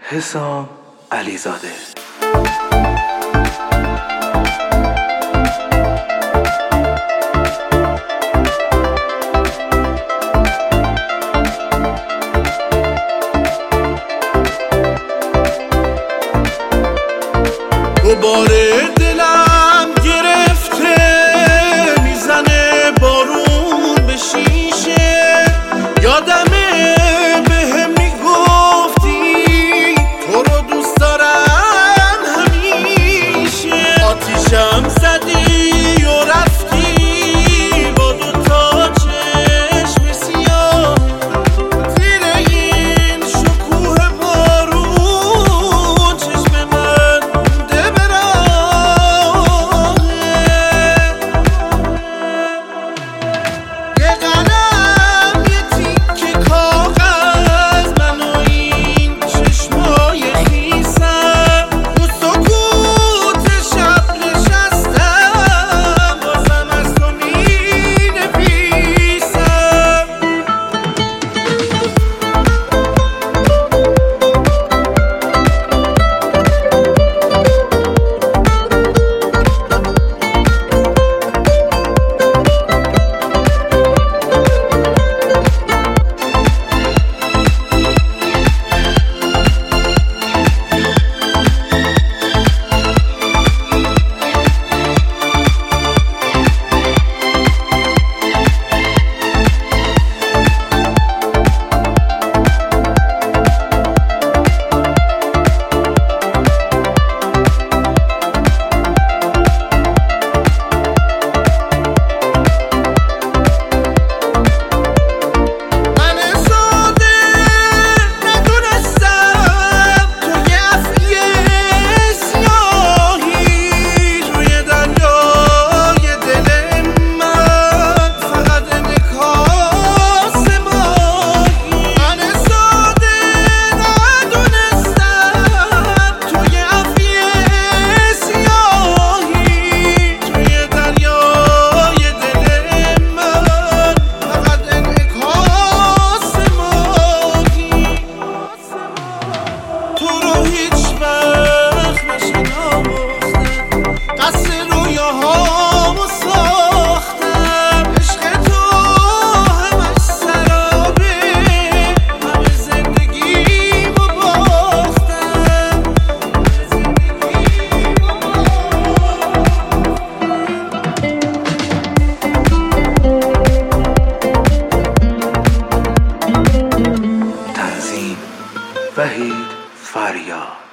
حسام علیزاده. دوباره دلم گرفته میزنه بارون به شیشه، یادمه بهم میگفتی تو رو دوست دارم همیشه. آتیشم زدی و رفتی با دوتا چشم سیاه، زیر این شکوه بارون چشم من مونده به راهه. یه قلم یه تیکه کاغذ من و این چشمای خیسم، تو سکوت شب نشستم بازم از تو مینویسم. وحید فریاد.